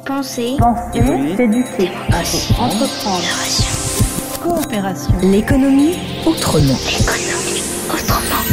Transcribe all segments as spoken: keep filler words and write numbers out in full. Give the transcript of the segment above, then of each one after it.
Penser, Penser, évoluer, s'éduquer, apprendre, entreprendre, coopération. L'économie autrement. l'économie autrement.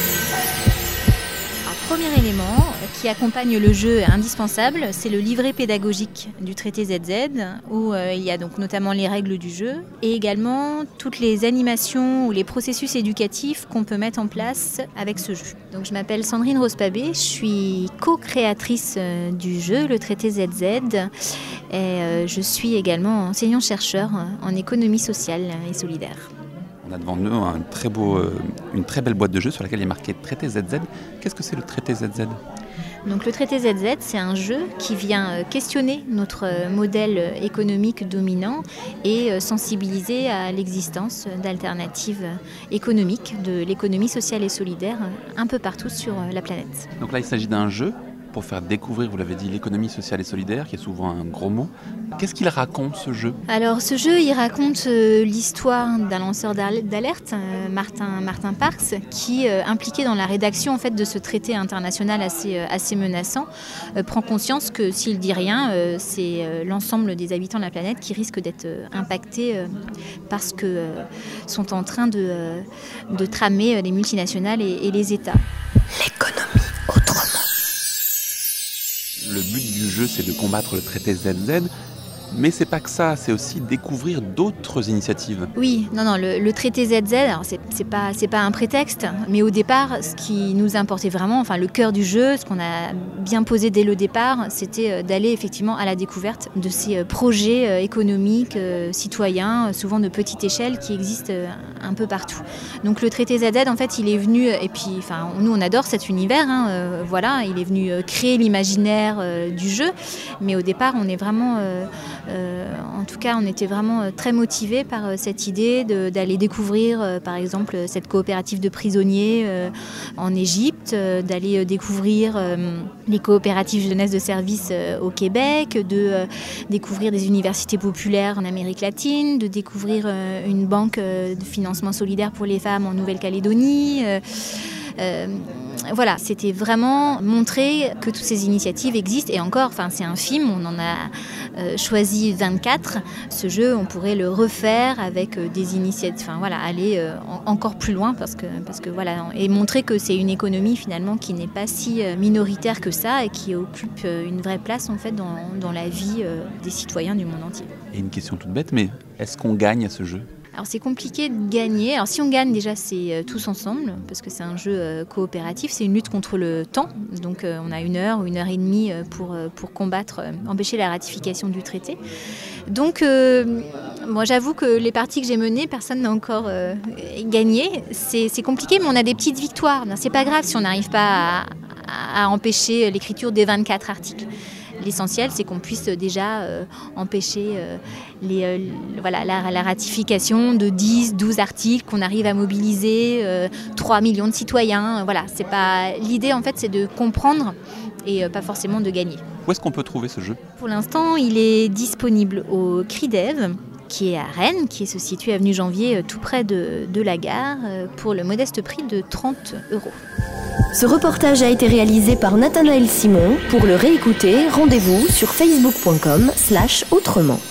Un premier élément qui accompagne le jeu indispensable, c'est le livret pédagogique du traité Z Z, où euh, il y a donc notamment les règles du jeu et également toutes les animations ou les processus éducatifs qu'on peut mettre en place avec ce jeu. Donc je m'appelle Sandrine Rose-Pabé, je suis co-créatrice euh, du jeu, le traité Z Z, et euh, je suis également enseignant-chercheur en économie sociale et solidaire. On a devant nous un très beau, euh, une très belle boîte de jeu sur laquelle il est marqué traité Z Z. Qu'est-ce que c'est le traité Z Z ? Donc le traité Z Z, c'est un jeu qui vient questionner notre modèle économique dominant et sensibiliser à l'existence d'alternatives économiques, de l'économie sociale et solidaire un peu partout sur la planète. Donc là, il s'agit d'un jeu pour faire découvrir, vous l'avez dit, l'économie sociale et solidaire, qui est souvent un gros mot. Qu'est-ce qu'il raconte, ce jeu ? Alors, ce jeu, il raconte euh, l'histoire d'un lanceur d'alerte, euh, Martin, Martin Parks, qui, euh, impliqué dans la rédaction en fait, de ce traité international assez, euh, assez menaçant, euh, prend conscience que s'il dit rien, euh, c'est euh, l'ensemble des habitants de la planète qui risquent d'être euh, impactés euh, parce que euh, sont en train de, euh, de tramer euh, les multinationales et, et les États. L'économie autrement. Le but du jeu, c'est de combattre le traité Z Z, mais c'est pas que ça, c'est aussi découvrir d'autres initiatives. Oui, non, non, le, le traité Z Z, alors c'est, c'est pas, c'est pas un prétexte, mais au départ, ce qui nous importait vraiment, enfin le cœur du jeu, ce qu'on a bien posé dès le départ, c'était d'aller effectivement à la découverte de ces projets économiques, citoyens, souvent de petite échelle, qui existent un peu partout. Donc le traité Z Z, en fait, il est venu, et puis, enfin, nous on adore cet univers, hein, euh, voilà, il est venu créer l'imaginaire euh, du jeu, mais au départ, on est vraiment euh, Euh, en tout cas, on était vraiment euh, très motivés par euh, cette idée de, d'aller découvrir, euh, par exemple, cette coopérative de prisonniers euh, en Égypte, euh, d'aller euh, découvrir euh, les coopératives jeunesse de service euh, au Québec, de euh, découvrir des universités populaires en Amérique latine, de découvrir euh, une banque euh, de financement solidaire pour les femmes en Nouvelle-Calédonie. Euh, euh, Voilà, c'était vraiment montrer que toutes ces initiatives existent. Et encore, enfin, c'est un film, on en a euh, choisi vingt-quatre. Ce jeu, on pourrait le refaire avec euh, des initiatives, enfin voilà, aller euh, en, encore plus loin parce que, parce que voilà, et montrer que c'est une économie finalement qui n'est pas si euh, minoritaire que ça et qui occupe euh, une vraie place en fait dans, dans la vie euh, des citoyens du monde entier. Et une question toute bête, mais est-ce qu'on gagne à ce jeu ? Alors c'est compliqué de gagner. Alors si on gagne déjà c'est euh, tous ensemble parce que c'est un jeu euh, coopératif, c'est une lutte contre le temps. Donc euh, on a une heure ou une heure et demie euh, pour, euh, pour combattre, euh, empêcher la ratification du traité. Donc euh, moi j'avoue que les parties que j'ai menées, personne n'a encore euh, gagné. C'est, c'est compliqué mais on a des petites victoires. C'est pas grave si on n'arrive pas à, à empêcher l'écriture des vingt-quatre articles. L'essentiel, c'est qu'on puisse déjà euh, empêcher euh, les, euh, voilà, la, la ratification de dix, douze articles, qu'on arrive à mobiliser euh, trois millions de citoyens. Voilà, c'est pas... L'idée, en fait, c'est de comprendre et euh, pas forcément de gagner. Où est-ce qu'on peut trouver ce jeu ? Pour l'instant, il est disponible au CRIDEV, qui est à Rennes, qui se situe avenue Janvier, tout près de, de la gare, pour le modeste prix de trente euros. Ce reportage a été réalisé par Nathanaël Simon. Pour le réécouter, rendez-vous sur facebook point com slash autrement.